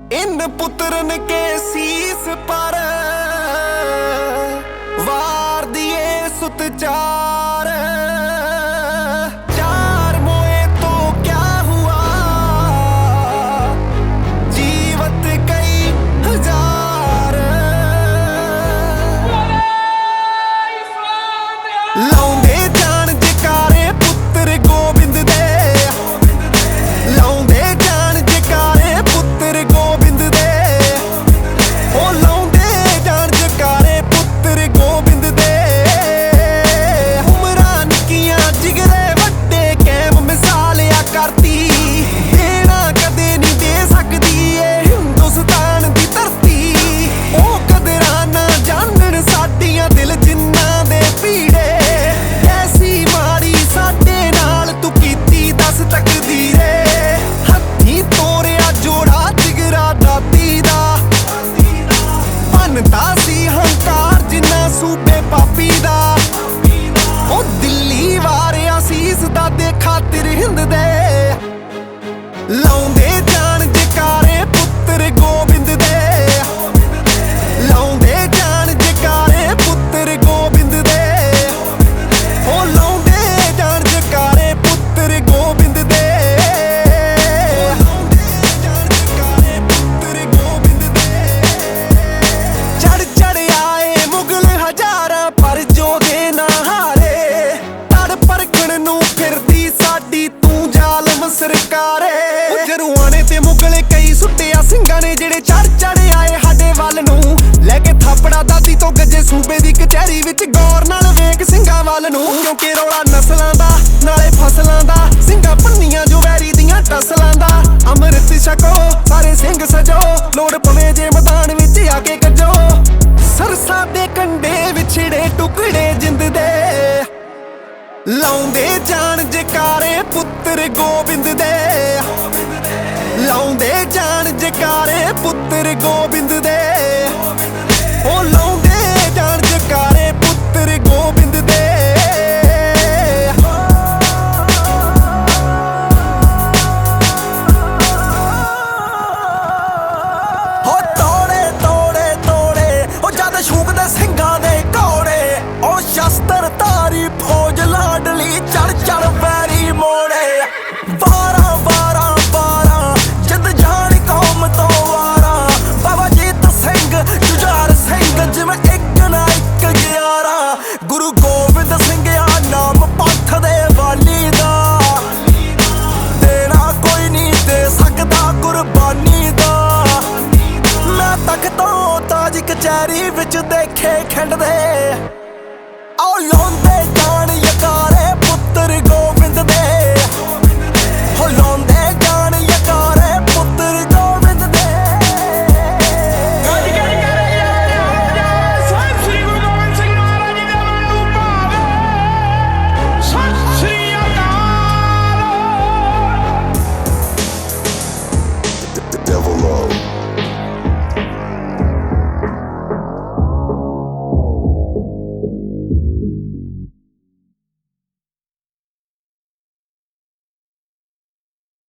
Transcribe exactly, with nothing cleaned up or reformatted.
इन पुत्रन के शीस पर वार दिए सुत चार। चार मोए तो क्या हुआ, जीवत कई हजार। लाउंदे जान जकारे पुत्र गोबिंद दे, लाउंदे जान जकारे पुत्र गोबिंद दे, ओ लाउंदे जान जकारे पुत्र गोबिंद दे। उमरां निक्कियां जिगरे वड्डे कैम मिसाल आ करती, देना कदे नहीं दे सकदी ए हिंदुस्तान दी धरती। ओ कदरां ना जानन साडियां दिल जिन्नां दे पीड़े, ऐसी माड़ी साडे नाल तू कीती दस तकदीरे। हत्थीं तोड़िया जोड़ा जिगरा दाती दा, बनदा सी हंकार जिन्ना सूबे पापी दा। ओ दिल्ली वारिया सीस दा दे खातिर हिंद दे, लाउंदे जान जकारे पुत्र गोबिंद दे, लाउंदे जान जकारे पुत्र गोबिंद दे, ओ लाउंदे जान जकारे पुत्र गोबिंद दे, लाउंदे जान जकारे पुत्र गोबिंद दे। चढ़ चढ़ आए मुगल हजारां पर जोधे ना हारे, तड़ परखण नूं फिरदी साडी तू जालम सरकारे। जरुआं ने ते मुगल कई सुट्टिया ਸਿੰਘਾਂ ने ਜਿਹੜੇ ਚੜ ਚੜ ਆਏ ਸਾਡੇ ਵੱਲ ਨੂੰ, ਲੈ ਕੇ ਥਾਪੜਾ ਦਾਦੀ ਤੋਂ ਗੱਜੇ ਸੂਬੇ ਦੀ ਕਚਹਿਰੀ ਵਿੱਚ ਗੌਰ ਨਾਲ ਵੇਖ ਸਿੰਘਾਂ ਵੱਲ ਨੂੰ। ਕਿਉਂਕਿ ਰੌਲਾ ਨਸਲਾਂ ਦਾ ਨਾਲੇ ਫਸਲਾਂ ਦਾ, ਸਿੰਘਾਂ ਭੰਨੀਆਂ ਜੋ ਵੈਰੀ ਦੀਆਂ ਟਸਲਾਂ ਦਾ। ਅੰਮ੍ਰਿਤ ਛਕੋ ਸਾਰੇ ਸਿੰਘ ਸਜੋ, ਲੋੜ ਪਵੇ ਜੇ ਮੈਦਾਨ ਵਿੱਚ ਆ ਕੇ ਕੱਜੋ। ਸਰਸਾ ਦੇ ਕੰਡੇ ਵਿਛੜੇ ਟੁਕੜੇ ਜਿੰਦ ਦੇ, ਲਾਉਂਦੇ ਜਾਣ ਜਕਾਰੇ ਪੁੱਤਰ ਗੋਬਿੰਦ ਦੇ, ਲਾਉਂਦੇ ਜਾਣ ਜਕਾਰੇ ਪੁੱਤਰ ਗੋਬਿੰਦ ਦੇ, ਉਹ ਲਾਉਂਦੇ ਜਾਣ ਜਕਾਰੇ ਪੁੱਤਰ ਗੋਬਿੰਦ ਦੇ। ਹੋ ਤੋੜੇ ਤੋੜੇ ਤੋੜੇ ਉਹ ਜਦ ਛੂਕਦੇ ਸਿੰਘਾਂ ਦੇ ਘੋੜੇ, ਉਹ ਸ਼ਸਤਰ ਧਾਰੀ ਫੌਜ ਲਾਡਲੀ ਚੜ ਚੜ ਵੈਰੀ ਮੋੜੇ। ਬਾਰਾਂ ਬਾਰਾਂ ਬਾਰਾਂ ਜਿੱਦ ਜਾਣ ਕੌਮ ਤੋਂ ਵਾਰਾਂ, ਬਾਬਾ ਜੀਤ ਸਿੰਘ ਜੁਝਾਰ ਸਿੰਘ ਜਿਵੇਂ ਇੱਕ ਨਾ ਇੱਕ ਗਿਆਰਾਂ। ਗੁਰੂ ਗੋਬਿੰਦ ਸਿੰਘ ਆ ਨਾਮ ਪੰਥ ਦੇ ਵਾਲੀ ਦਾ, ਦੇਣਾ ਕੋਈ ਨਹੀਂ ਦੇ ਸਕਦਾ ਕੁਰਬਾਨੀ ਦਾ। ਮੈਂ ਤਖਤੋਂ ਤਾਜ ਕਚਹਿਰੀ ਵਿੱਚ ਦੇਖੇ ਖਿੰਡਦੇ,